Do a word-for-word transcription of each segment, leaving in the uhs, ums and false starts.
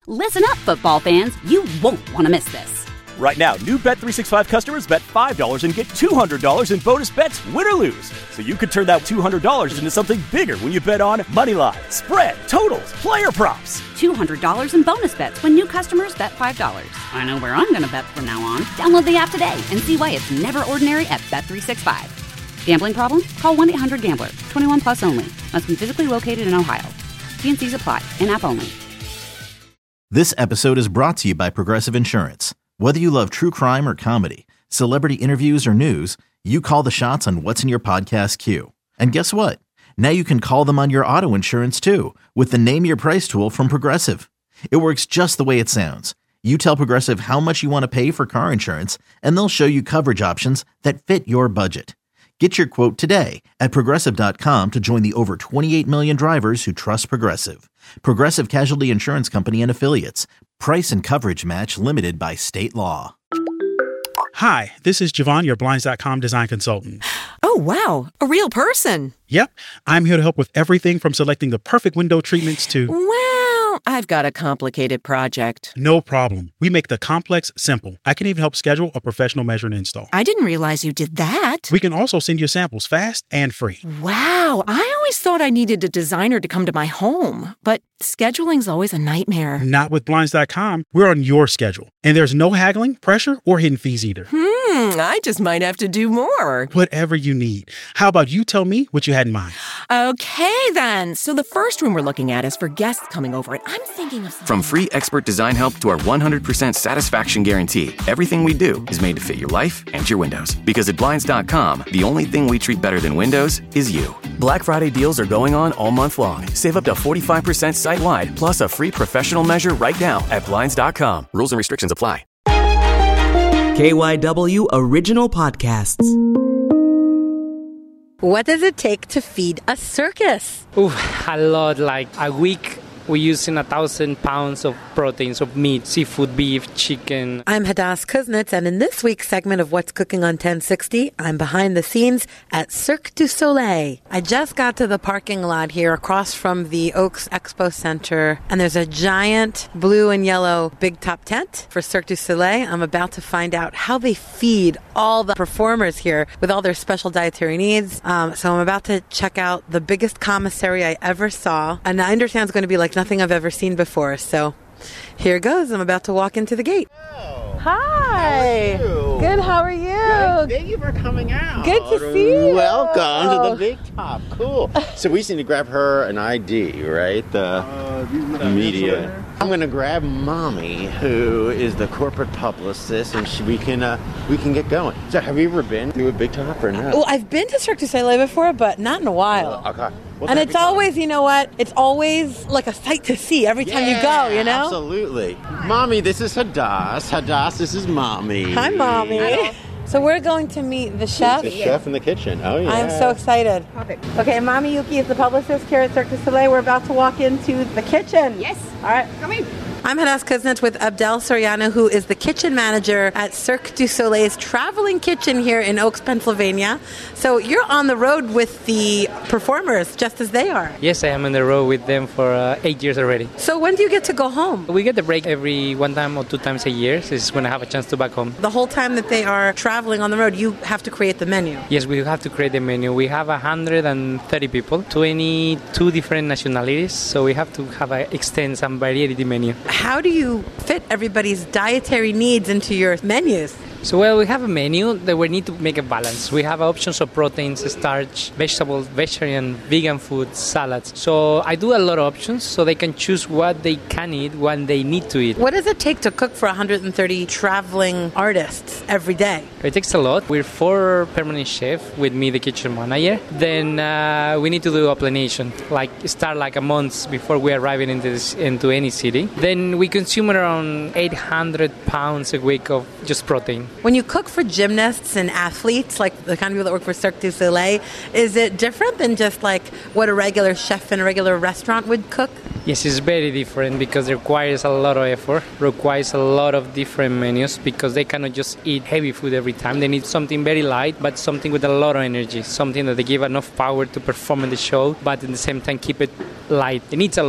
Listen up, football fans. You won't want to miss this. Right now, new Bet three sixty-five customers bet five dollars and get two hundred dollars in bonus bets, win or lose. So you could turn that two hundred dollars into something bigger when you bet on money line, spread, totals, player props. two hundred dollars in bonus bets when new customers bet five dollars. I know where I'm going to bet from now on. Download the app today and see why it's never ordinary at Bet three sixty-five. Gambling problem? Call one eight hundred gambler. twenty-one plus only. Must be physically located in Ohio. T and C's apply. In-app only. This episode is brought to you by Progressive Insurance. Whether you love true crime or comedy, celebrity interviews or news, you call the shots on what's in your podcast queue. And guess what? Now you can call them on your auto insurance too with the Name Your Price tool from Progressive. It works just the way it sounds. You tell Progressive how much you want to pay for car insurance, and they'll show you coverage options that fit your budget. Get your quote today at Progressive dot com to join the over twenty-eight million drivers who trust Progressive. Progressive Casualty Insurance Company and Affiliates. Price and coverage match limited by state law. Hi, this is Javon, your Blinds dot com design consultant. Oh, wow. A real person. Yep. I'm here to help with everything from selecting the perfect window treatments to... Well, I've got a complicated project. No problem. We make the complex simple. I can even help schedule a professional measure and install. I didn't realize you did that. We can also send you samples fast and free. Wow. I always thought I needed a designer to come to my home, but scheduling's always a nightmare. Not with Blinds dot com. We're on your schedule. And there's no haggling, pressure, or hidden fees either. Hmm, I just might have to do more. Whatever you need. How about you tell me what you had in mind? Okay, then. So the first room we're looking at is for guests coming over, and I'm thinking of... From free expert design help to our one hundred percent satisfaction guarantee, everything we do is made to fit your life and your windows. Because at Blinds dot com, the only thing we treat better than windows is you. Black Friday deals are going on all month long. Save up to forty-five percent site-wide, plus a free professional measure right now at Blinds dot com. Rules and restrictions apply. K Y W Original Podcasts. What does it take to feed a circus? Ooh, a lot. Like a week, we're using a thousand pounds of proteins of meat, seafood, beef, chicken. I'm Hadass Kuznets, and in this week's segment of What's Cooking on ten sixty, I'm behind the scenes at Cirque du Soleil. I just got to the parking lot here across from the Oaks Expo Center, and there's a giant blue and yellow big top tent for Cirque du Soleil. I'm about to find out how they feed all the performers here with all their special dietary needs. Um, so I'm about to check out the biggest commissary I ever saw, and I understand it's going to be like nothing I've ever seen before. So here goes. I'm about to walk into the gate. Hello. Hi. How are you? Good. How are you? Good. Thank you for coming out. Good to see you. Welcome to the Big Top. Cool. So we just need to grab her an I D, right? The, uh, the media. I'm going to grab Mommy, who is the corporate publicist, and she, we can uh, we can get going. So have you ever been to a Big Top or not? Well, I've been to Cirque du Soleil before, but not in a while. Okay. Well, and it's always, you know what? It's always like a sight to see every time yeah, you go, you know? Absolutely. Mommy, this is Hadass. Hadass, this is Mommy. Hi, Mommy. Hello. So we're going to meet the chef. The chef in the kitchen. Oh, yeah. I'm so excited. Perfect. Okay, Mommy Yuki is the publicist here at Cirque du Soleil. We're about to walk into the kitchen. Yes. All right. Come in. I'm Hadass Kuznets with Abdel Soriano, who is the kitchen manager at Cirque du Soleil's traveling kitchen here in Oaks, Pennsylvania. So you're on the road with the performers just as they are. Yes, I am on the road with them for uh, eight years already. So when do you get to go home? We get the break every one time or two times a year. So it's when I have a chance to back home. The whole time that they are traveling on the road, you have to create the menu. Yes, we have to create the menu. We have one hundred thirty people, twenty-two different nationalities. So we have to have an extensive variety menu. How do you fit everybody's dietary needs into your menus? So, well, we have a menu that we need to make a balance. We have options of proteins, starch, vegetables, vegetarian, vegan food, salads. So I do a lot of options so they can choose what they can eat when they need to eat. What does it take to cook for one hundred thirty traveling artists every day? It takes a lot. We're four permanent chefs with me, the kitchen manager. Then uh, we need to do a planation, like start like a month before we arrive into, this, into any city. Then we consume around eight hundred pounds a week of just protein. When you cook for gymnasts and athletes, like the kind of people that work for Cirque du Soleil, is it different than just like what a regular chef in a regular restaurant would cook? Yes, it's very different because it requires a lot of effort, requires a lot of different menus because they cannot just eat heavy food every time. They need something very light, but something with a lot of energy, something that they give enough power to perform in the show, but at the same time keep it light. It needs a lot of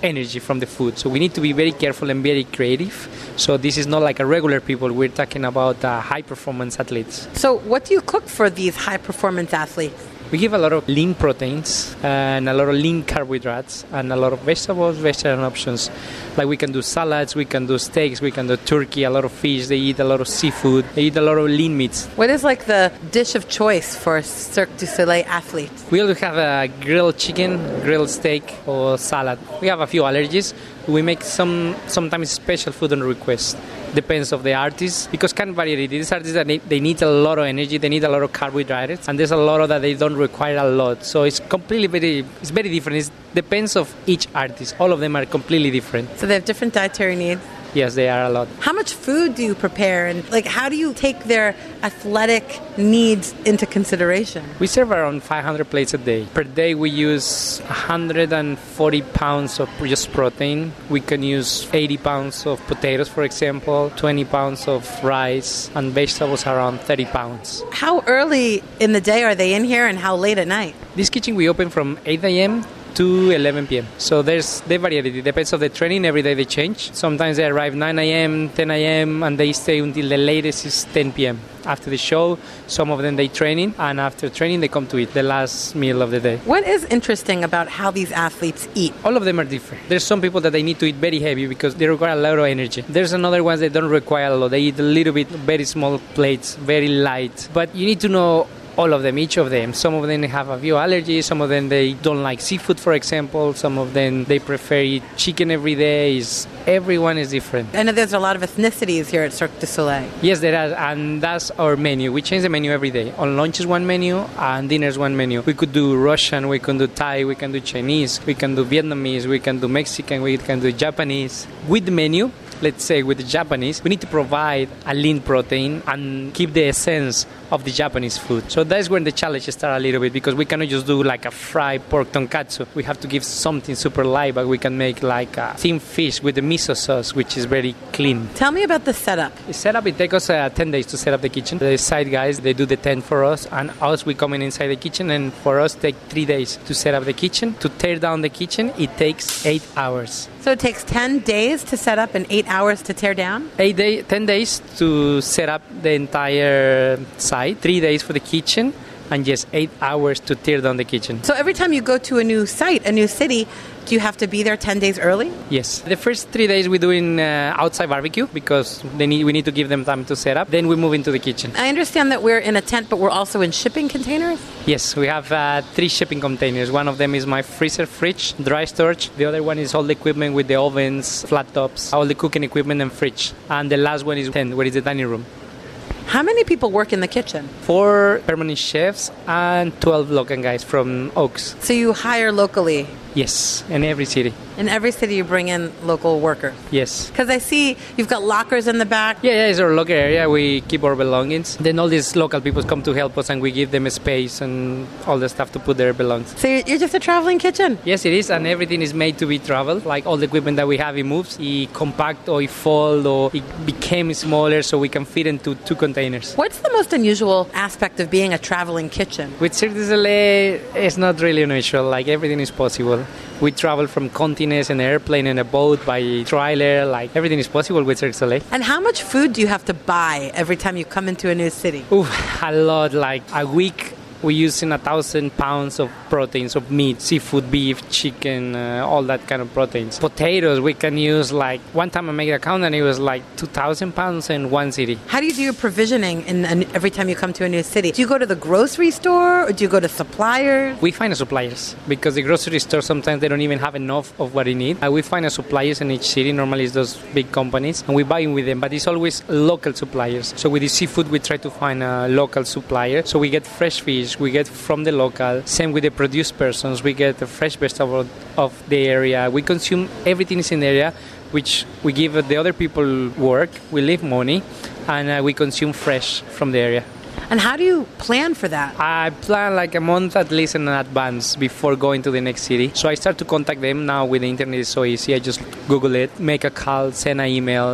energy from the food. So we need to be very careful and very creative. So this is not like a regular people. We're talking about uh, high-performance athletes. So what do you cook for these high-performance athletes? We give a lot of lean proteins and a lot of lean carbohydrates and a lot of vegetables, vegetarian options. Like we can do salads, we can do steaks, we can do turkey, a lot of fish. They eat a lot of seafood. They eat a lot of lean meats. What is like the dish of choice for Cirque du Soleil athletes? We also have a grilled chicken, grilled steak, or salad. We have a few allergies. We make some sometimes special food on request. Depends of the artist, because can vary. These artists that they, they need a lot of energy, they need a lot of carbohydrates, and there's a lot of that they don't require a lot. So it's completely very, it's very different. It depends of each artist. All of them are completely different. So they have different dietary needs. Yes, they are a lot. How much food do you prepare, and like how do you take their athletic needs into consideration? We serve around five hundred plates a day. Per day we use one hundred forty pounds of just protein. We can use eighty pounds of potatoes, for example, twenty pounds of rice, and vegetables around thirty pounds. How early in the day are they in here, and how late at night? This kitchen we open from eight a.m. to eleven p.m. So there's the variety. It depends on the training. Every day they change. Sometimes they arrive nine a.m., ten a.m., and they stay until the latest is ten p.m. After the show, some of them they training, and after training they come to eat the last meal of the day. What is interesting about how these athletes eat? All of them are different. There's some people that they need to eat very heavy because they require a lot of energy. There's another ones that don't require a lot. They eat a little bit, very small plates, very light. But you need to know all of them, each of them. Some of them have a few allergies. Some of them they don't like seafood, for example. Some of them they prefer eat chicken every day. It's, everyone is different. I know there's a lot of ethnicities here at Cirque du Soleil. Yes, there are, and that's our menu. We change the menu every day. On lunch is one menu, and dinner is one menu. We could do Russian, we can do Thai, we can do Chinese, we can do Vietnamese, we can do Mexican, we can do Japanese. With the menu, let's say with the Japanese, we need to provide a lean protein and keep the essence of the Japanese food. So that's when the challenge starts a little bit, because we cannot just do like a fried pork tonkatsu. We have to give something super light, but we can make like a thin fish with the miso sauce, which is very clean. Tell me about the setup. The setup, it takes us uh, ten days to set up the kitchen. The side guys, they do the tent for us, and us, we come in inside the kitchen, and for us, take three days to set up the kitchen. To tear down the kitchen, it takes eight hours. So it takes ten days to set up and eight hours to tear down? Eight day, ten days to set up the entire site, three days for the kitchen, and just eight hours to tear down the kitchen. So every time you go to a new site, a new city, do you have to be there ten days early? Yes. The first three days we do in uh, outside barbecue, because they need, we need to give them time to set up. Then we move into the kitchen. I understand that we're in a tent, but we're also in shipping containers? Yes, we have uh, three shipping containers. One of them is my freezer, fridge, dry storage. The other one is all the equipment with the ovens, flat tops, all the cooking equipment and fridge. And the last one is tent, where is the dining room. How many people work in the kitchen? Four permanent chefs and twelve local guys from Oaks. So you hire locally? Yes, in every city. In every city you bring in local workers? Yes. Because I see you've got lockers in the back. Yeah, yeah, it's our local area. We keep our belongings. Then all these local people come to help us, and we give them a space and all the stuff to put their belongings. So you're just a traveling kitchen? Yes, it is, and everything is made to be traveled. Like all the equipment that we have, it moves. It compact or it fold or it became smaller, so we can fit into two containers. What's the most unusual aspect of being a traveling kitchen? With Cirque du Soleil, it's not really unusual. Like everything is possible. We travel from continents in an airplane and a boat by trailer. Like everything is possible with Cirque du Soleil. And how much food do you have to buy every time you come into a new city? Ooh, a lot. Like a week, we're using a thousand pounds of proteins of meat, seafood, beef, chicken, uh, all that kind of proteins. Potatoes, we can use like, one time I made a count and it was like two thousand pounds in one city. How do you do your provisioning in an, every time you come to a new city? Do you go to the grocery store or do you go to suppliers? We find a suppliers, because the grocery store sometimes they don't even have enough of what they need. Uh, we find a suppliers in each city, normally it's those big companies, and we buy in with them, but it's always local suppliers. So with the seafood, we try to find a local supplier. So we get fresh fish, we get from the local. Same with the produced persons, we get the fresh vegetable of the area. We consume everything is in the area, which we give the other people work, we leave money, and uh, we consume fresh from the area. And how do you plan for that? I plan like a month at least in advance before going to the next city. So I start to contact them now with the internet. It's so easy. I just Google it, make a call, send an email,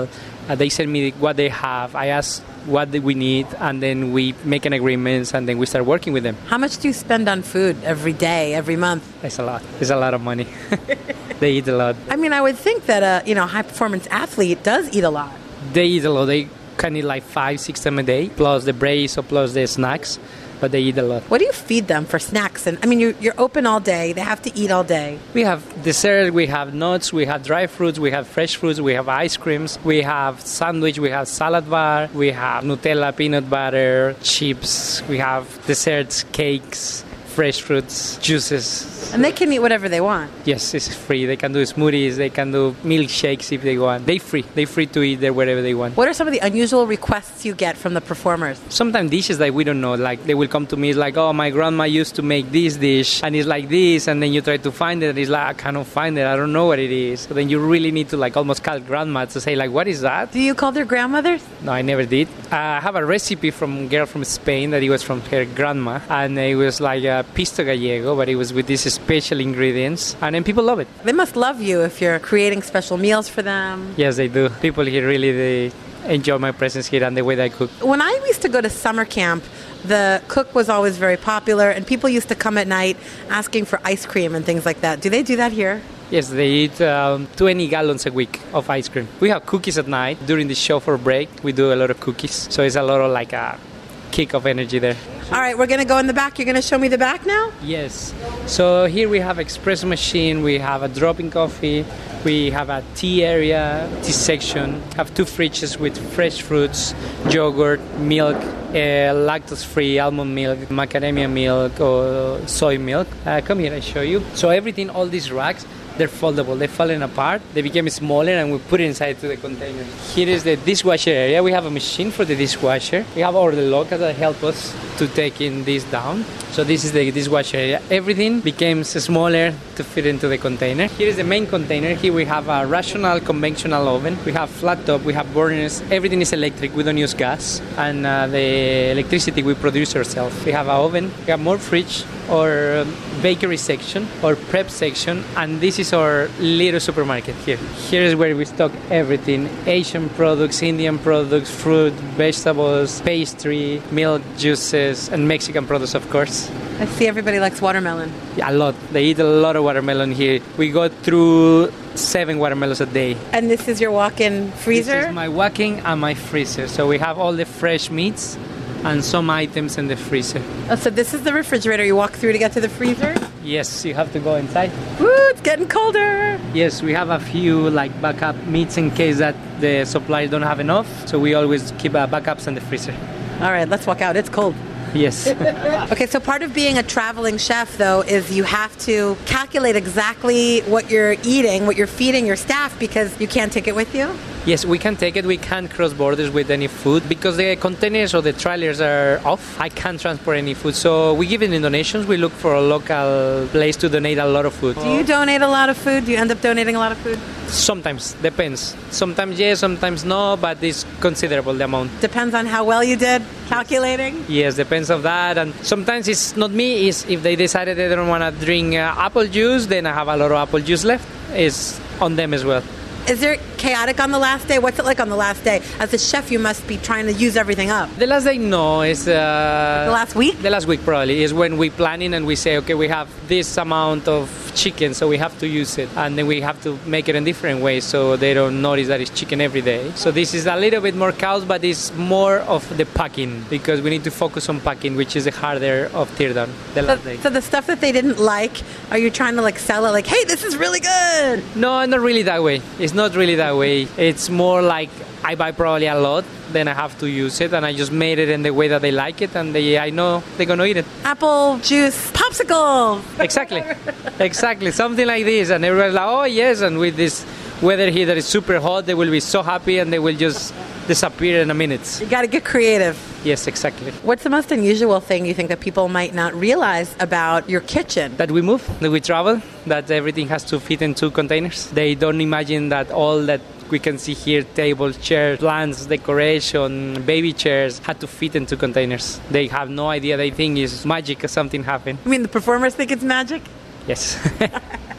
Uh, they send me what they have. I ask what do we need, and then we make an agreement, and then we start working with them. How much do you spend on food every day, every month? It's a lot. It's a lot of money. They eat a lot. I mean, I would think that a you know high-performance athlete does eat a lot. They eat a lot. They can eat like five, six times a day, plus the breaks or plus the snacks. But they eat a lot. What do you feed them for snacks? And I mean, you're, you're open all day. They have to eat all day. We have dessert, we have nuts, we have dry fruits, we have fresh fruits, we have ice creams, we have sandwich, we have salad bar, we have Nutella, peanut butter, chips, we have desserts, cakes, fresh fruits, juices. And they can eat whatever they want. Yes, it's free. They can do smoothies, they can do milkshakes if they want. They're free. They're free to eat there wherever they want. What are some of the unusual requests you get from the performers? Sometimes dishes that we don't know. Like they will come to me, it's like, oh, my grandma used to make this dish and it's like this, and then you try to find it and it's like, I cannot find it. I don't know what it is. So then you really need to like almost call grandma to say like, what is that? Do you call their grandmothers? No, I never did. Uh, I have a recipe from a girl from Spain that it was from her grandma, and it was like a pisto gallego, but it was with these special ingredients, and then people love it. They must love you if you're creating special meals for them. Yes, they do. People here really they enjoy my presence here and the way that I cook. When I used to go to summer camp, the cook was always very popular, and people used to come at night asking for ice cream and things like that. Do they do that here? Yes, they eat um, twenty gallons a week of ice cream. We have cookies at night. During the show for break, we do a lot of cookies. So it's a lot of like a kick of energy there. All right, we're going to go in the back. You're going to show me the back now? Yes. So here we have espresso machine. We have a drop-in coffee. We have a tea area, tea section. Have two fridges with fresh fruits, yogurt, milk, uh, lactose-free almond milk, macadamia milk, or soy milk. Uh, come here, I show you. So everything, all these racks, they're foldable. They're falling apart. They became smaller, and we put it inside to the container. Here is the dishwasher area. We have a machine for the dishwasher. We have all the lockers that help us to take in this down. So this is the dishwasher area. Everything became smaller to fit into the container. Here is the main container. Here we have a rational conventional oven. We have flat top. We have burners. Everything is electric. We don't use gas. And uh, the electricity we produce ourselves. We have an oven. We have more fridge or bakery section or prep section, and this is our little supermarket here. Here is where we stock everything: Asian products, Indian products, fruit, vegetables, pastry, milk, juices, and Mexican products, of course. I see everybody likes watermelon. Yeah, a lot. They eat a lot of watermelon here. We go through seven watermelons a day. And this is your walk-in freezer? This is my walk-in and my freezer. So we have all the fresh meats and some items in the freezer. Oh, so this is the refrigerator you walk through to get to the freezer? Yes, you have to go inside. Woo, it's getting colder. Yes, we have a few like backup meats in case that the suppliers don't have enough. So we always keep uh, backups in the freezer. All right, let's walk out. It's cold. Yes. Okay, so part of being a traveling chef, though, is you have to calculate exactly what you're eating, what you're feeding your staff, because you can't take it with you? Yes, we can take it. We can't cross borders with any food because the containers or the trailers are off. I can't transport any food. So we give it in donations. We look for a local place to donate a lot of food. Do you donate a lot of food? Do you end up donating a lot of food? Sometimes. Depends. Sometimes yes, sometimes no, but it's considerable, the amount. Depends on how well you did calculating? Yes, depends on that. And sometimes it's not me. It's if they decided they don't want to drink uh, apple juice, then I have a lot of apple juice left. It's on them as well. Is there chaotic on the last day? What's it like on the last day? As a chef, you must be trying to use everything up. The last day, no. It's, uh, the last week? The last week, probably, is when we planning and we say, okay, we have this amount of chicken, so we have to use it. And then we have to make it in different ways so they don't notice that it's chicken every day. So this is a little bit more chaos, but it's more of the packing because we need to focus on packing, which is the harder of teardown, the last so, day. So the stuff that they didn't like, are you trying to like sell it like, hey, this is really good? No, not really that way. It's not really that way. It's more like I buy probably a lot, then I have to use it, and I just made it in the way that they like it, and they, I know they're going to eat it. Apple juice popsicle. Exactly. Exactly. Something like this, and everybody's like, oh, yes, and with this weather here that is super hot, they will be so happy, and they will just disappear in a minute. You got to get creative. Yes, exactly. What's the most unusual thing you think that people might not realize about your kitchen? That we move, that we travel, that everything has to fit in two containers. They don't imagine that all that we can see here, tables, chairs, plants, decoration, baby chairs, had to fit into containers. They have no idea. They think it's magic or something happened. I mean, the performers think it's magic? Yes.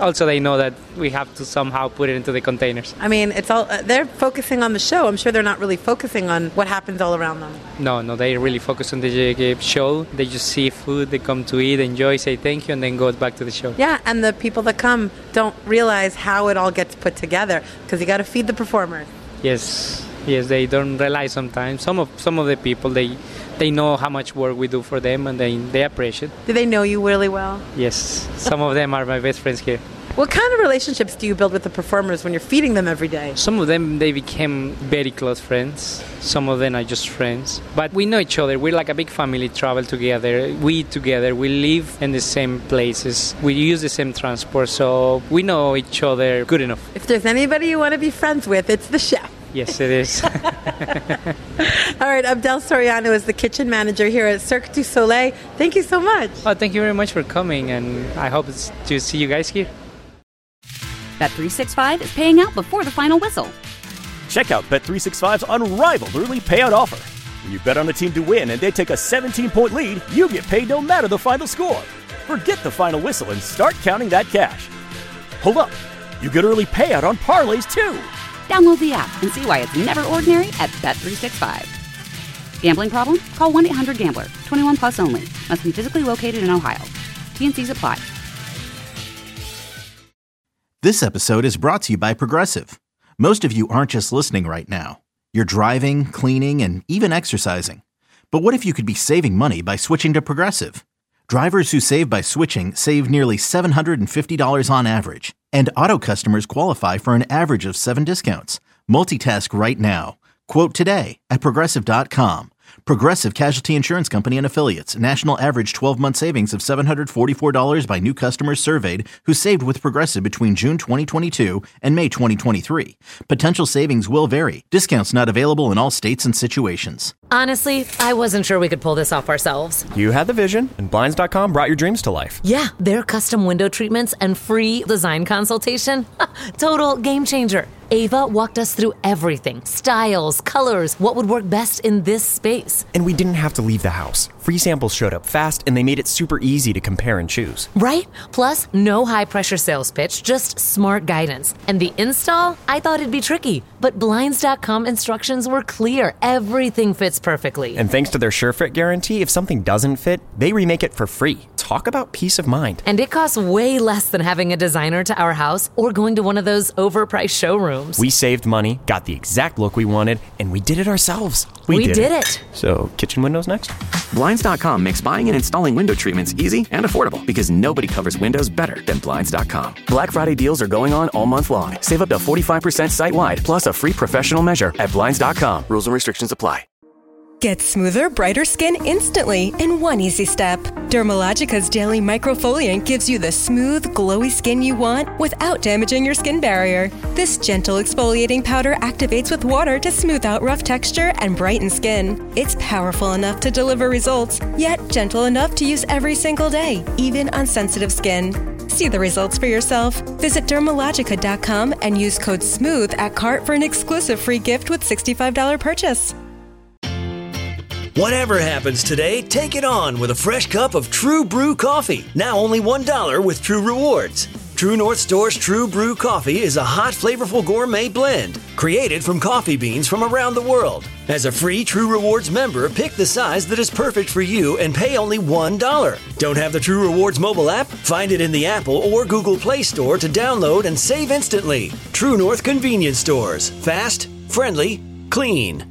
also they know that we have to somehow put it into the containers. I mean, it's all uh, they're focusing on the show. I'm sure they're not really focusing on what happens all around them. No, no, they really focus on the show. They just see food, they come to eat, enjoy, say thank you, and then go back to the show. Yeah, and the people that come don't realize how it all gets put together because you got to feed the performers. Yes, yes, they don't realize sometimes. Some of some of the people, they they know how much work we do for them, and they, they appreciate it. Do they know you really well? Yes, some of them are my best friends here. What kind of relationships do you build with the performers when you're feeding them every day? Some of them, they became very close friends. Some of them are just friends. But we know each other. We're like a big family, travel together. We eat together. We live in the same places. We use the same transport. So we know each other good enough. If there's anybody you want to be friends with, it's the chef. Yes, it is. All right, Abdel Soriano is the kitchen manager here at Cirque du Soleil. Thank you so much. Oh, thank you very much for coming, and I hope to see you guys here. Bet three sixty-five is paying out before the final whistle. Check out Bet three sixty-five's unrivaled early payout offer. When you bet on a team to win and they take a seventeen-point lead, you get paid no matter the final score. Forget the final whistle and start counting that cash. Hold up, you get early payout on parlays too. Download the app and see why it's never ordinary at Bet three sixty-five. Gambling problem? Call one eight hundred gambler. twenty-one plus only. Must be physically located in Ohio. T and C's apply. This episode is brought to you by Progressive. Most of you aren't just listening right now. You're driving, cleaning, and even exercising. But what if you could be saving money by switching to Progressive? Drivers who save by switching save nearly seven hundred fifty dollars on average. And auto customers qualify for an average of seven discounts. Multitask right now. Quote today at Progressive dot com. Progressive Casualty Insurance Company and Affiliates. National average twelve-month savings of seven hundred forty-four dollars by new customers surveyed who saved with Progressive between June twenty twenty-two and May twenty twenty-three. Potential savings will vary. Discounts not available in all states and situations. Honestly, I wasn't sure we could pull this off ourselves. You had the vision, and Blinds dot com brought your dreams to life. Yeah, their custom window treatments and free design consultation. Total game changer. Ava walked us through everything. Styles, colors, what would work best in this space. And we didn't have to leave the house. Free samples showed up fast, and they made it super easy to compare and choose. Right? Plus, no high-pressure sales pitch, just smart guidance. And the install? I thought it'd be tricky. But Blinds dot com instructions were clear. Everything fits perfectly. And thanks to their SureFit guarantee, if something doesn't fit, they remake it for free. Talk about peace of mind. And it costs way less than having a designer to our house or going to one of those overpriced showrooms. We saved money, got the exact look we wanted, and we did it ourselves. We, we did, did it. it. So, kitchen windows next? Blinds dot com makes buying and installing window treatments easy and affordable because nobody covers windows better than Blinds dot com. Black Friday deals are going on all month long. Save up to forty-five percent site-wide, plus a free professional measure at Blinds dot com. Rules and restrictions apply. Get smoother, brighter skin instantly in one easy step. Dermalogica's daily microfoliant gives you the smooth, glowy skin you want without damaging your skin barrier. This gentle exfoliating powder activates with water to smooth out rough texture and brighten skin. It's powerful enough to deliver results, yet gentle enough to use every single day, even on sensitive skin. See the results for yourself. Visit Dermalogica dot com and use code SMOOTH at cart for an exclusive free gift with sixty-five dollars purchase. Whatever happens today, take it on with a fresh cup of True Brew coffee. Now only one dollar with True Rewards. True North Store's True Brew coffee is a hot, flavorful gourmet blend created from coffee beans from around the world. As a free True Rewards member, pick the size that is perfect for you and pay only one dollar. Don't have the True Rewards mobile app? Find it in the Apple or Google Play Store to download and save instantly. True North Convenience Stores. Fast, friendly, clean.